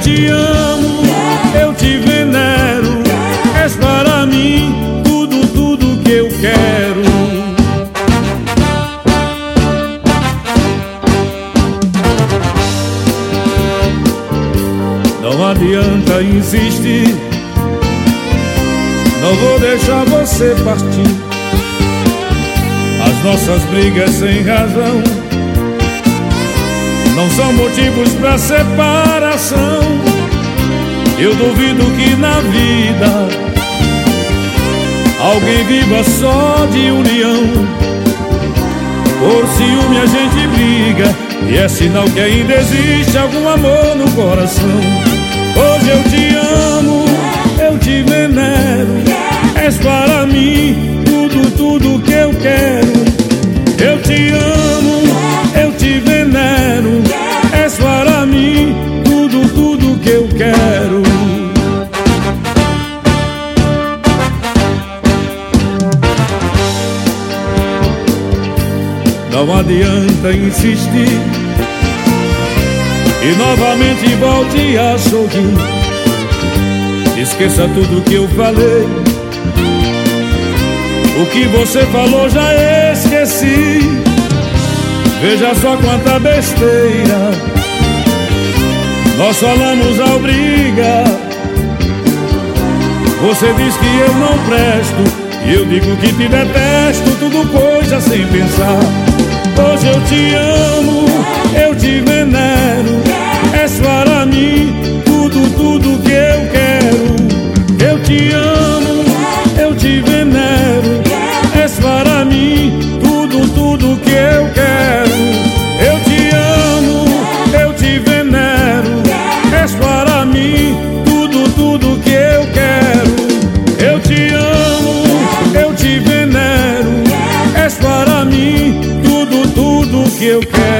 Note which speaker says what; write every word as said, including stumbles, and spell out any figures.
Speaker 1: te amo, eu te venero. És para mim tudo, tudo que eu quero. Não adianta insistir, não vou deixar você partir. As nossas brigas sem razão não são motivos pra separação. Eu duvido que na vida alguém viva só de união. Por ciúme a gente briga, e é sinal que ainda existe algum amor no coração. Hoje eu te amo, eu te venero. És para mim tudo, tudo que eu quero. Eu te amo, eu te venero. És para mim tudo, tudo que eu quero. Não adianta insistir e novamente volte a sorrir. Esqueça tudo que eu falei, o que você falou já esqueci. Veja só quanta besteira nós falamos ao brigar. Você diz que eu não presto, e eu digo que te detesto, tudo coisa sem pensar. Hoje eu te amo, eu te venero. És para mim tudo, tudo que eu quero. Eu te amo, eu te venero. És para mim tudo, tudo que eu quero. Eu te amo, eu te venero. És para mim tudo, tudo que eu quero. Eu te amo, eu te venero. És para mim tudo, tudo que eu quero.